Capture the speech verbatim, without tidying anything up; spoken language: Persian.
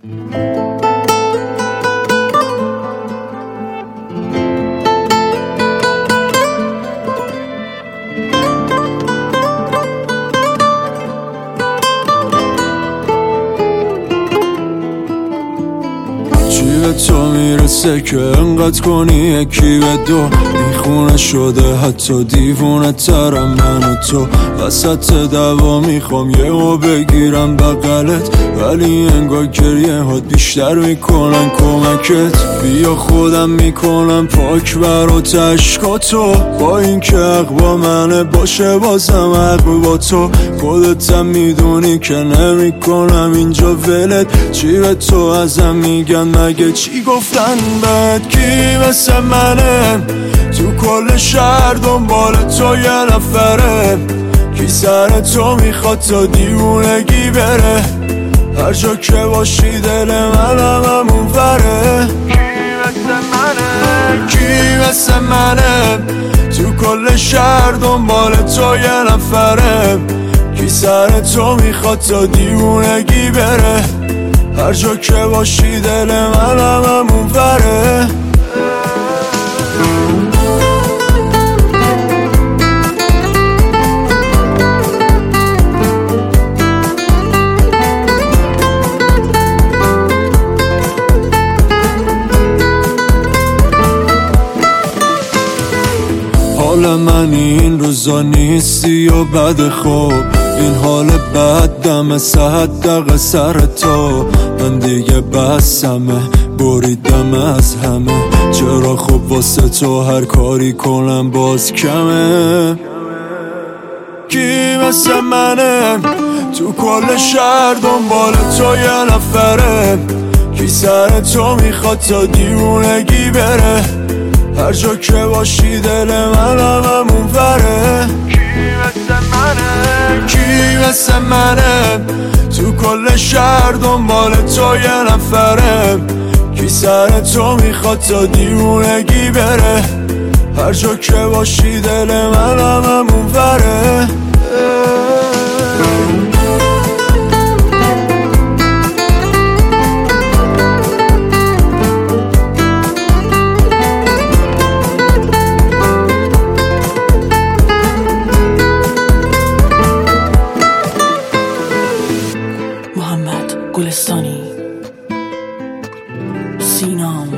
به تو میرسه که انقدر کنی یکی به دو میخونه شده حتی دیوونه ترم من و تو وسط دوا میخوام یه و بگیرم بغلت ولی انگار گریه هات بیشتر میکنن کمکت بیا خودم میکنم پاک برات عشقا تو با این که حق با منه باشه بازم حق با تو خودتم میدونی که نمیکنم اینجا ولت چی به تو ازم میگن مگه چی گفتن بهت کی مثل منه تو کل شهر دنبال تو یه نفره کی سر تو میخواد تا دیوونگی بره هر جا که باشی دل منم همون وره کی مثل منه کی مثل منه تو کل شهر دنبال تو یه نفره کی سر تو میخواد تا دیوونگی بره هر جا که باشی دل منم همون وره حال من این روزا نیستی و بد خوب این حال بد دم صد دقیقه سر تو من دیگه بسمه بریدم از همه چرا خب واسه تو هر کاری کنم باز کمه کی مثل منه تو کل شهر دنبال تو یه نفره کی سر تو میخواد تا دیوونگی بره هر جا که باشی دل منم همون وره کی مثل منه کی مثل منه تو کل شهر دنبال تو یه نفره کی سر تو میخواد تا دیوونگی بره هر جا که باشی دل منم همون وره گلستانی سینام